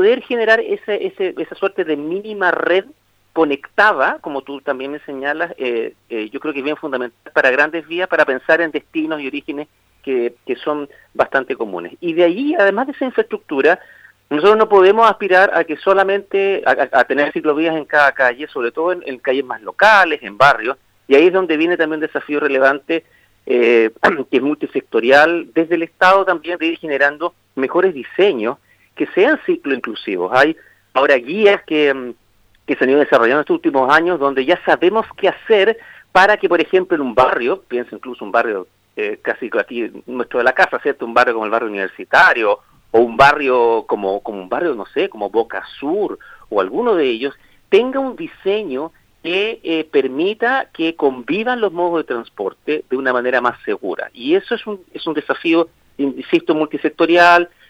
poder generar esa suerte de mínima red conectada, como tú también me señalas, yo creo que es bien fundamental para grandes vías, para pensar en destinos y orígenes que son bastante comunes. Y de allí, además de esa infraestructura, nosotros no podemos aspirar a que solamente a tener ciclovías en cada calle, sobre todo en calles más locales, en barrios, y ahí es donde viene también un desafío relevante que es multisectorial, desde el Estado también de ir generando mejores diseños que sean ciclo inclusivos. Hay ahora guías que se han ido desarrollando en estos últimos años, donde ya sabemos qué hacer para que, por ejemplo, en un barrio, pienso incluso un barrio casi aquí nuestro de la casa, ¿cierto? Un barrio como el barrio universitario, o un barrio como un barrio, no sé, como Boca Sur, o alguno de ellos, tenga un diseño que permita que convivan los modos de transporte de una manera más segura. Y eso es un desafío, insisto, multisectorial,